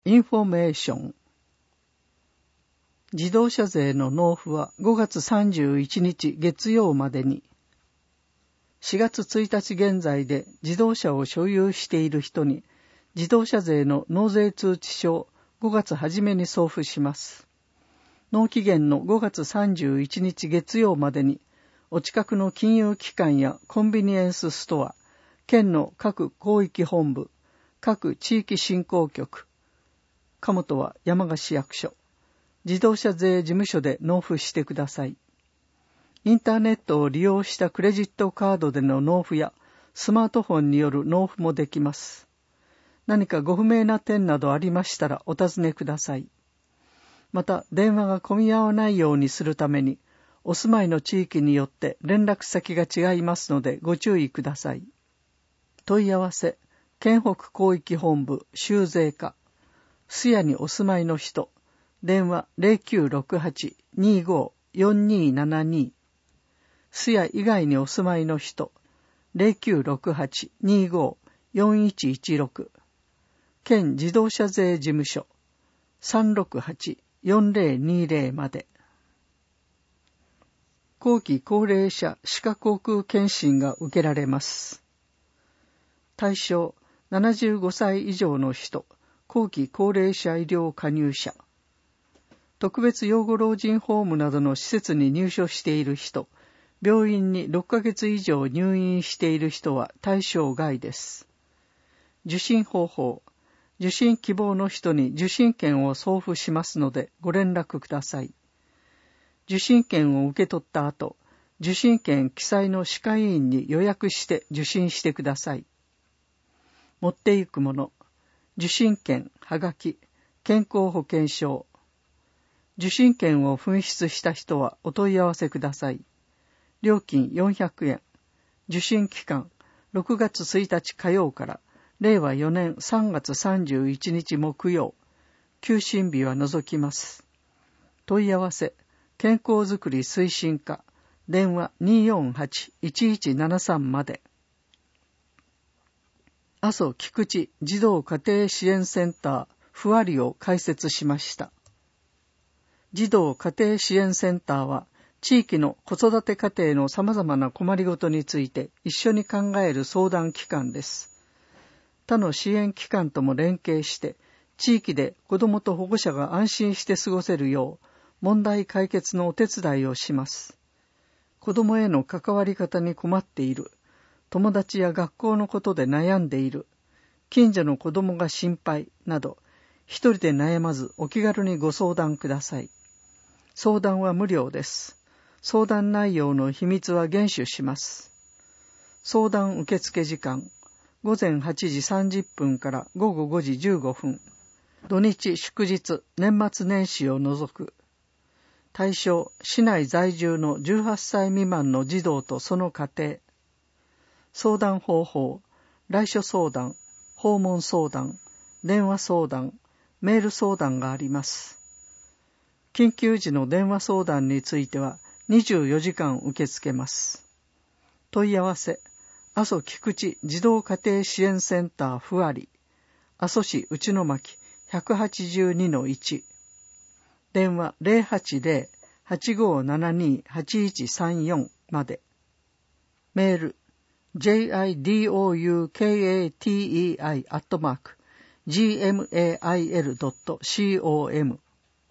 インフォメーション。自動車税の納付は5月31日月曜までに、4月1日現在で自動車を所有している人に自動車税の納税通知書を5月初めに送付します。納期限の5月31日月曜までに、お近くの金融機関やコンビニエンスストア、県の各広域本部、各地域振興局、加本は山鹿市役所、自動車税事務所で納付してください。インターネットを利用したクレジットカードでの納付やスマートフォンによる納付もできます。何かご不明な点などありましたらお尋ねください。また、電話が混み合わないようにするために、お住まいの地域によって連絡先が違いますのでご注意ください。問い合わせ、県北広域本部州税課、須谷にお住まいの人、電話 0968-25-4272、須谷以外にお住まいの人、0968-25-4116、県自動車税事務所、368-4020まで。後期高齢者歯科口腔検診が受けられます。対象、75歳以上の人、後期高齢者医療加入者、特別養護老人ホームなどの施設に入所している人、病院に6ヶ月以上入院している人は対象外です。受診方法、受診希望の人に受診券を送付しますのでご連絡ください。受診券を受け取った後、受診券記載の歯科医院に予約して受診してください。持っていくもの、受診券、はがき、健康保険証。受診券を紛失した人はお問い合わせください。料金400円。受診期間、6月1日火曜から令和4年3月31日木曜。休診日は除きます。問い合わせ、健康づくり推進課、電話 248-1173 まで。阿蘇菊池児童家庭支援センターふわりを開設しました。児童家庭支援センターは地域の子育て家庭の様々な困りごとについて一緒に考える相談機関です。他の支援機関とも連携して地域で子どもと保護者が安心して過ごせるよう問題解決のお手伝いをします。子どもへの関わり方に困っている、友達や学校のことで悩んでいる、近所の子供が心配など、一人で悩まずお気軽にご相談ください。相談は無料です。相談内容の秘密は厳守します。相談受付時間、午前8時30分から午後5時15分。土日祝日、年末年始を除く。対象、市内在住の18歳未満の児童とその家庭。相談方法、来所相談、訪問相談、電話相談、メール相談があります。緊急時の電話相談については24時間受け付けます。問い合わせ、阿蘇菊池児童家庭支援センターふわり、阿蘇市内巻 182-1、電話 080-8572-8134 まで。メール、jidoukatei@gmail.com。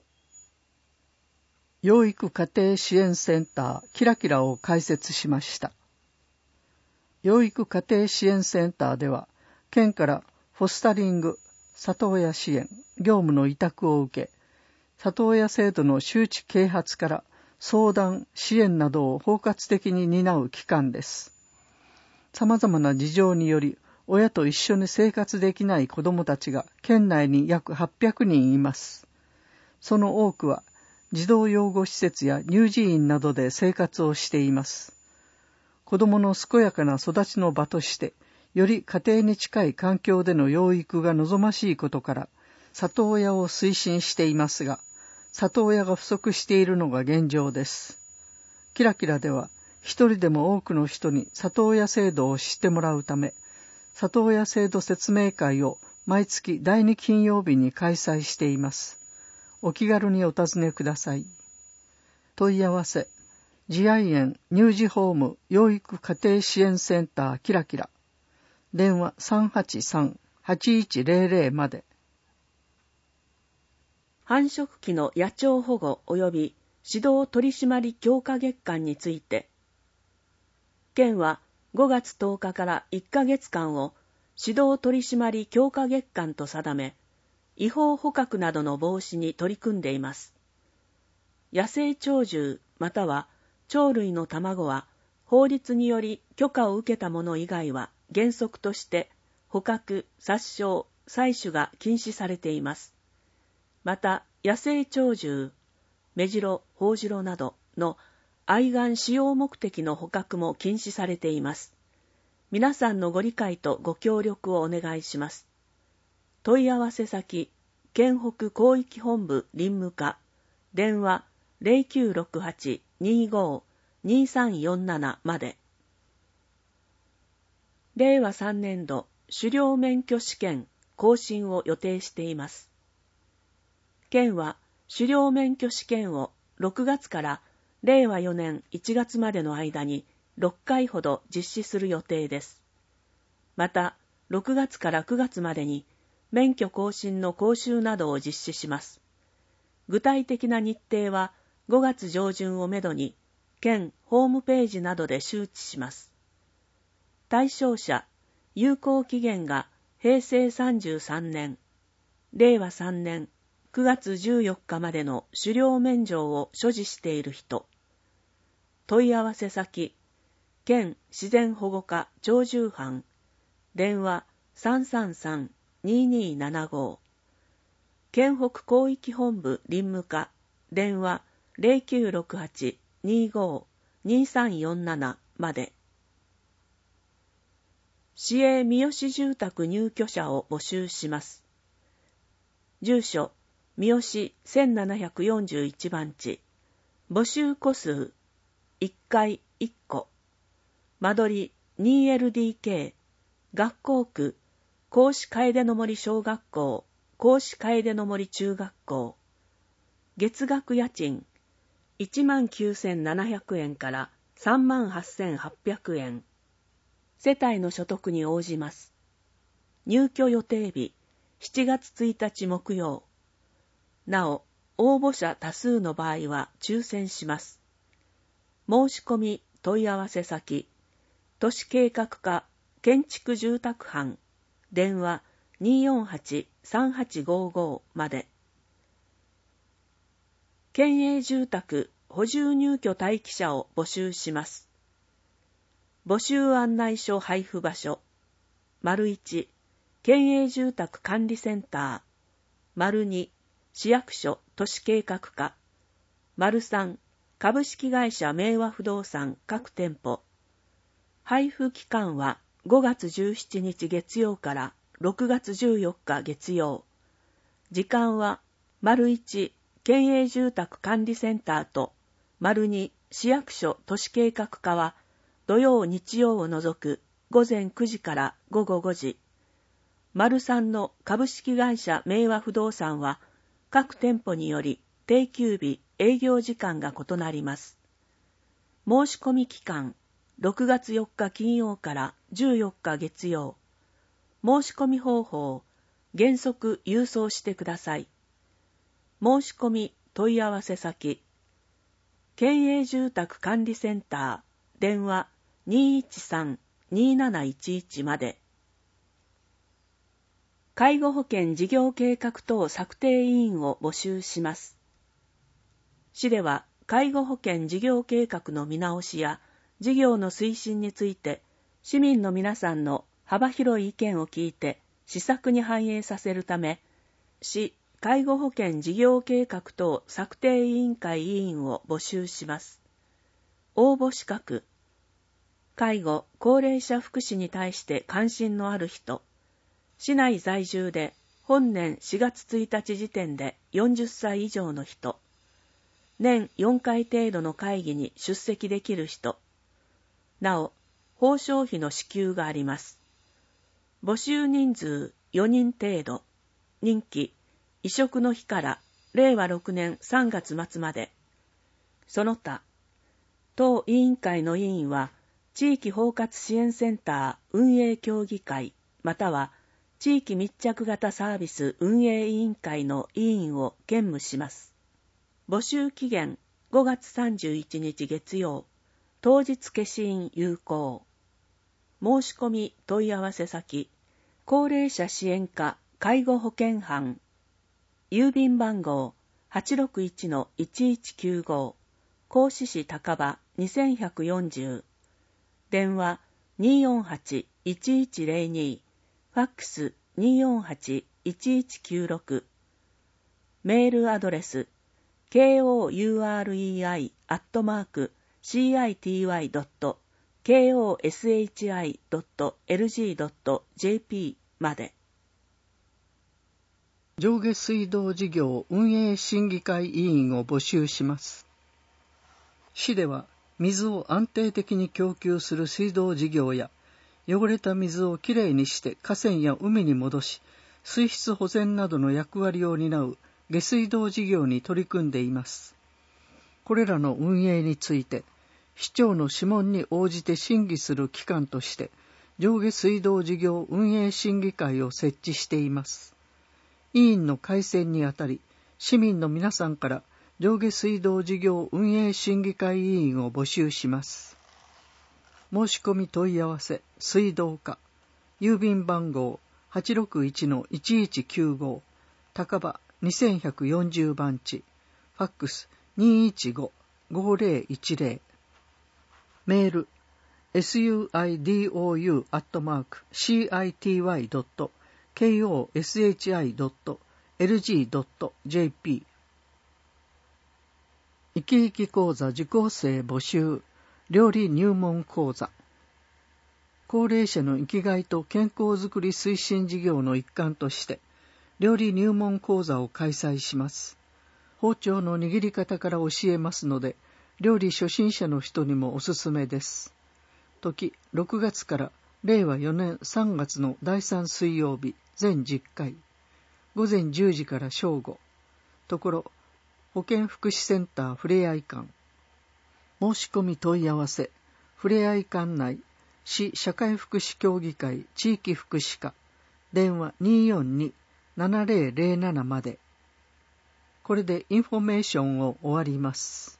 養育家庭支援センターキラキラを開設しました。養育家庭支援センターでは、県からフォスタリング、里親支援、業務の委託を受け、里親制度の周知啓発から相談、支援などを包括的に担う機関です。様々な事情により、親と一緒に生活できない子どもたちが県内に約800人います。その多くは、児童養護施設や乳児院などで生活をしています。子どもの健やかな育ちの場として、より家庭に近い環境での養育が望ましいことから、里親を推進していますが、里親が不足しているのが現状です。キラキラでは、一人でも多くの人に里親制度を知ってもらうため、里親制度説明会を毎月第2金曜日に開催しています。お気軽にお尋ねください。問い合わせ、慈愛園乳児ホーム養育家庭支援センターキラキラ。電話 383-8100 まで。 繁殖期の野鳥保護及び指導取締強化月間について、県は5月10日から1ヶ月間を指導取締強化月間と定め、違法捕獲などの防止に取り組んでいます。野生鳥獣または鳥類の卵は法律により許可を受けたもの以外は原則として捕獲、殺傷、採取が禁止されています。また野生鳥獣、メジロ、ホウジロなどの愛玩使用目的の捕獲も禁止されています。皆さんのご理解とご協力をお願いします。問い合わせ先、県北広域本部林務課、電話 0968-25-2347 まで。令和3年度狩猟免許試験更新を予定しています。県は狩猟免許試験を6月から令和4年1月までの間に6回ほど実施する予定です。また、6月から9月までに免許更新の講習などを実施します。具体的な日程は5月上旬をめどに県ホームページなどで周知します。対象者、有効期限が平成33年、令和3年9月14日までの狩猟免状を所持している人。問い合わせ先、県自然保護課鳥獣班、電話 333-2275。県北広域本部林務課、電話 0968-25-2347 まで。市営三好住宅入居者を募集します。住所、三好1741番地。募集戸数、1階1戸。間取り 2LDK。学校区、甲子楓の森小学校、甲子楓の森中学校。月額家賃、19,700円から38,800円。世帯の所得に応じます。入居予定日、7月1日木曜。なお、応募者多数の場合は抽選します。申し込み問い合わせ先、都市計画課建築住宅班、電話 248-3855 まで。県営住宅補充入居待機者を募集します。募集案内書配布場所、1、県営住宅管理センター、2、市役所都市計画課、3、株式会社明和不動産各店舗。配布期間は5月17日月曜から6月14日月曜。時間は、1、県営住宅管理センターと、2、市役所都市計画課は、土曜日曜を除く午前9時から午後5時。3の株式会社明和不動産は、各店舗により定休日、営業時間が異なります。申し込み期間、6月4日金曜から14日月曜。申し込み方法、原則郵送してください。申し込み問い合わせ先、県営住宅管理センター、電話 213-2711 まで。介護保険事業計画等策定委員を募集します。市では介護保険事業計画の見直しや事業の推進について市民の皆さんの幅広い意見を聞いて施策に反映させるため、市介護保険事業計画等策定委員会委員を募集します。応募資格、介護・高齢者福祉に対して関心のある人、市内在住で本年4月1日時点で40歳以上の人、年4回程度の会議に出席できる人、なお、報奨費の支給があります。募集人数 4人程度。任期、移植の日から令和6年3月末まで。その他、当委員会の委員は、地域包括支援センター運営協議会、または地域密着型サービス運営委員会の委員を兼務します。募集期限5月31日月曜、当日消印有効。申し込み問い合わせ先、高齢者支援課介護保険班、郵便番号 861-1195、甲子市高場2140、電話 248-1102、ファックス 248-1196、メールアドレス kourei.city.koshi.lg.jp まで。 上下水道事業運営審議会委員を募集します。市では水を安定的に供給する水道事業や、汚れた水をきれいにして河川や海に戻し、水質保全などの役割を担う下水道事業に取り組んでいます。これらの運営について、市長の諮問に応じて審議する機関として、上下水道事業運営審議会を設置しています。委員の改選にあたり、市民の皆さんから上下水道事業運営審議会委員を募集します。申し込み問い合わせ、水道課、郵便番号 861-1195、高場2140番地、ファックス 215-5010、メール、suidoku@koshi.lg.jp。 生き生き講座受講生募集、料理入門講座。高齢者の生きがいと健康づくり推進事業の一環として、料理入門講座を開催します。包丁の握り方から教えますので、料理初心者の人にもおすすめです。時、6月から令和4年3月の第3水曜日、全10回。午前10時から正午。ところ、保健福祉センターふれあい館。申し込み問い合わせ、ふれあい館内、市社会福祉協議会地域福祉課、電話 242-7007 まで。これでインフォメーションを終わります。